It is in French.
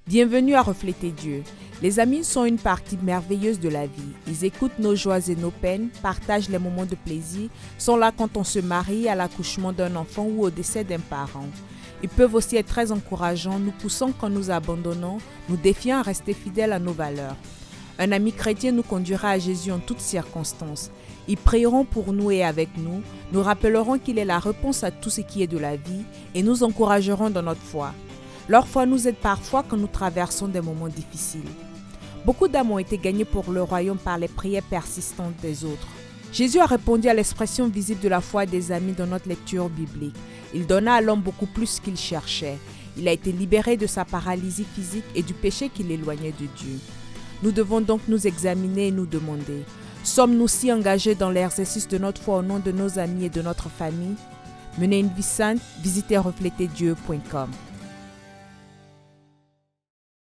Bienvenue à Refléter Dieu. Les amis sont une partie merveilleuse de la vie. Ils écoutent nos joies et nos peines, partagent les moments de plaisir, sont là quand on se marie, à l'accouchement d'un enfant ou au décès d'un parent. Ils peuvent aussi être très encourageants, nous poussant quand nous abandonnons, nous défiant à rester fidèles à nos valeurs. Un ami chrétien nous conduira à Jésus en toutes circonstances. Ils prieront pour nous et avec nous, nous rappelleront qu'il est la réponse à tout ce qui est de la vie et nous encourageront dans notre foi. Leur foi nous aide parfois quand nous traversons des moments difficiles. Beaucoup d'âmes ont été gagnées pour le royaume par les prières persistantes des autres. Jésus a répondu à l'expression visible de la foi des amis dans notre lecture biblique. Il donna à l'homme beaucoup plus qu'il cherchait. Il a été libéré de sa paralysie physique et du péché qui l'éloignait de Dieu. Nous devons donc nous examiner et nous demander, sommes-nous si engagés dans l'exercice de notre foi au nom de nos amis et de notre famille? Mener une vie sainte, visitez refleterdieu.com.